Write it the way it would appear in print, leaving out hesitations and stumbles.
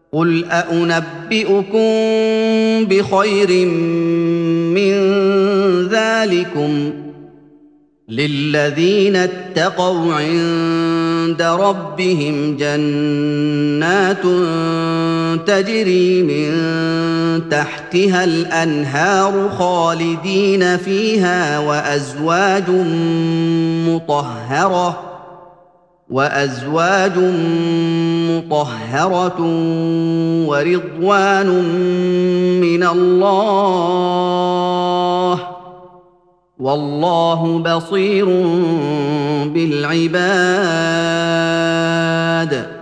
قل أنبئكم بخير من ذلكم للذين اتقوا عند ربهم جنات تجري من تحتها الأنهار خالدين فيها وأزواج مطهرة ورضوان من الله والله بصير بالعباد